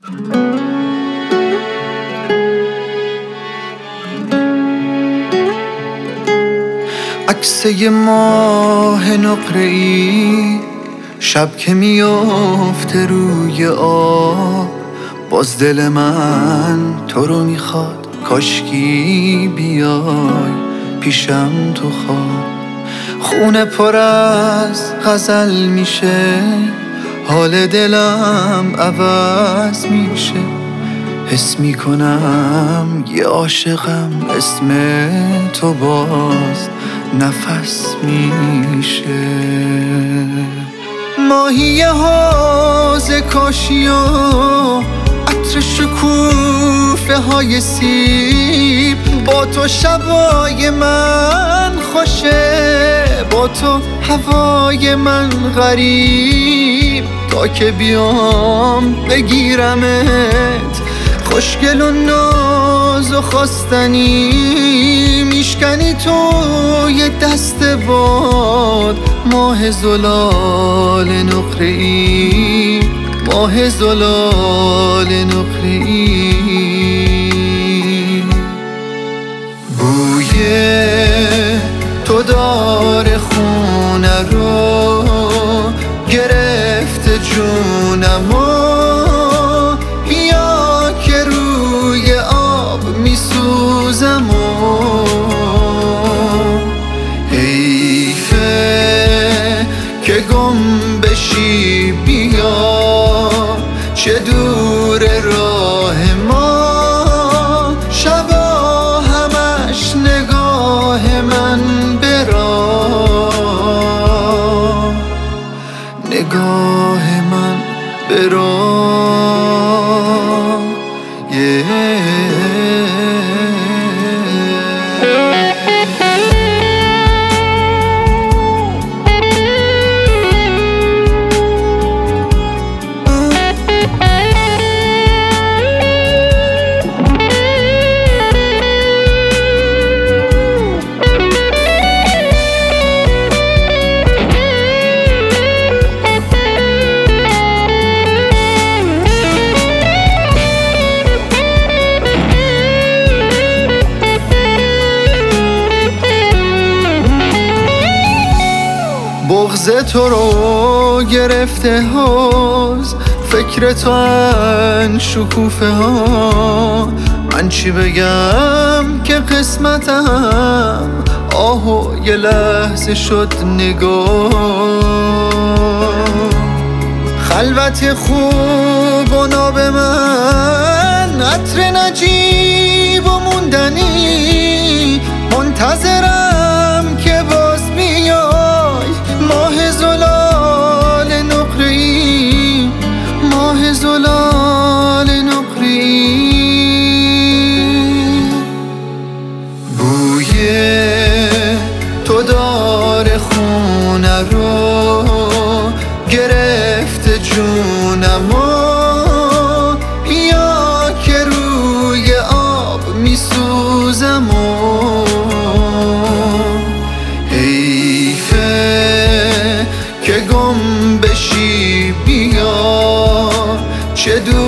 عکس یه ماه نقره‌ای شب که میافته روی آب، باز دل من تو رو میخواد، کاشکی بیای پیشم تو خواب. خونه پر از غزل میشه، حال دلم عوض میشه، حس میکنم یه عاشقم اسم تو باز نفس میشه. ماهی حوض کاشی و عطر شکوفه های سیب، با تو شبای من خوشه، با تو هوای من غریب، تا که بیام بگیرمت خوشگل و ناز و خواستنی، میشکنی تو یه دست باد، ماه زلال نقره‌ای، ماه زلال نقره‌ای. بوی تو داره خونه رو گرفته جونمو، بیا که روی آب میسوزم و حیفه که گم بشی، بیا چه دور راه ما، شبا همش نگاه من برا، نگاه من برا. بغض تو رو گرفته حوض، فکر تو ان شکوفه ها، من چی بگم که قسمتم آهو یه لحظه شد نگاه. خلوت خوب و ناب من، عطر نجیب و موندنی، منتظرم که باز بیای، ماه زلال نقره‌ای، ماه زلال نقره‌ای. بوی تو داره خونه رو گرفته جونمو، بیا که روی آب میسوزم و که گم بشی، بیا چه دور